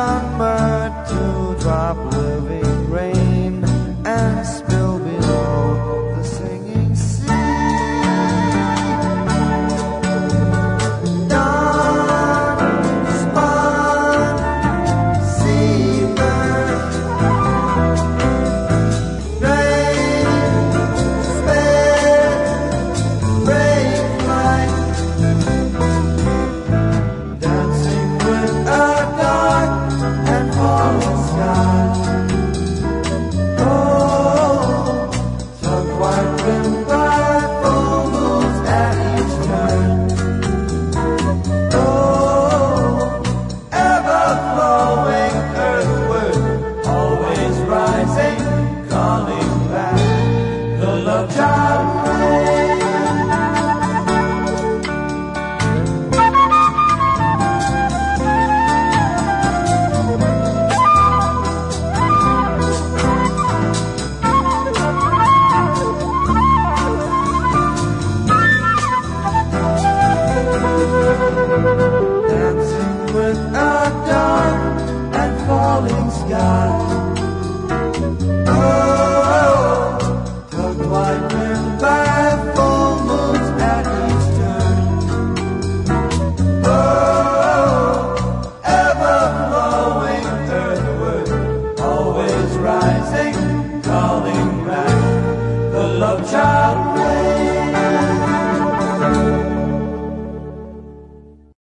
sunburned to drop living rain and spill below the singing sea. Dawn spun seabird, rain sped brave flight, dancing with a dark and falling sky. Oh, tug white wind by full moons at each turn. Oh, ever flowing earthward, always rising, calling back the love child rain. Dancing with a dark and falling sky. Oh, tug white wind by full moons at each turn. Oh, ever flowing earthward, always rising.